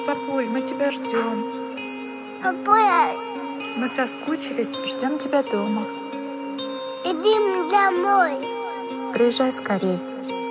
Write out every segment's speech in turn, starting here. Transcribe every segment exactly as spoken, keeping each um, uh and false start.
Папуль, мы тебя ждем. Папуля, Мы соскучились, ждем тебя дома. иди домой. Приезжай скорей.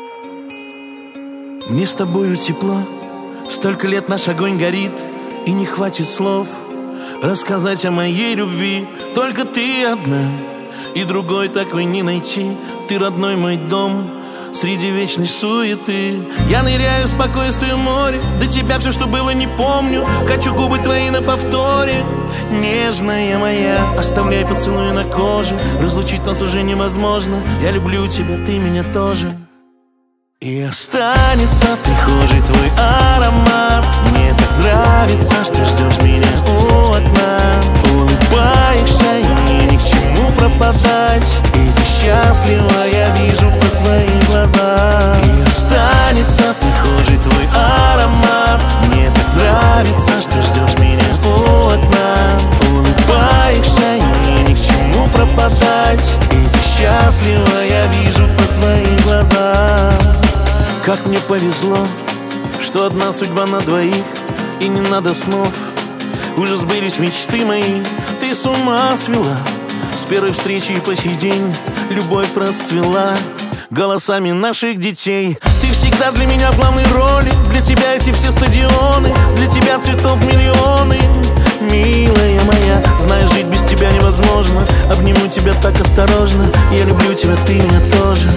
Мне с тобою тепло, столько лет наш огонь горит, и не хватит слов рассказать о моей любви. Только ты одна, и другой такой не найти. Ты родной мой дом среди вечной суеты. Я ныряю в спокойствие море, до тебя все, что было, не помню. Хочу губы твои на повторе. Нежная моя, оставляй поцелуй на коже. Разлучить нас уже невозможно. Я люблю тебя, ты меня тоже. И останется в прихожей твой аромат. Мне так нравится, что ждешь меня у окна. Улыбаешься, и мне ни к чему пропадать. И ты счастлива, я вижу по твоим глазам. И останется в прихожей твой аромат. Мне так нравится, что ждешь меня у окна. Улыбаешься, и мне ни к чему пропадать. И ты счастлива, я вижу по твоим глазам. Как мне повезло, что одна судьба на двоих, и не надо снов. Уже сбылись мечты мои, ты с ума свела. С первой встречи и по сей день любовь расцвела голосами наших детей. Ты всегда для меня в главной роли. Для тебя эти все стадионы, для тебя цветов миллионы. Милая моя, знаешь, жить без тебя невозможно. Обниму тебя так осторожно. Я люблю тебя, ты меня тоже.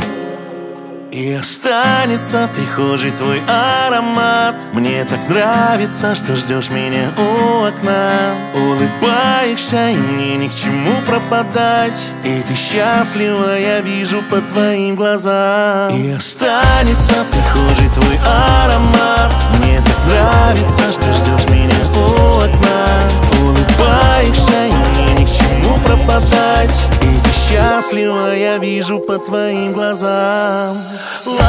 И останется в прихожей твой аромат. Мне так нравится, что ждешь меня у окна. Улыбаешься, и мне ни к чему пропадать. И ты счастлива, я вижу по твоим глазам. И останется в прихожей твой аромат. Мне так нравится, что ждешь меня у окна. Улыбаешься, и мне ни к чему пропадать. И ты счастлива, я вижу по твоим глазам.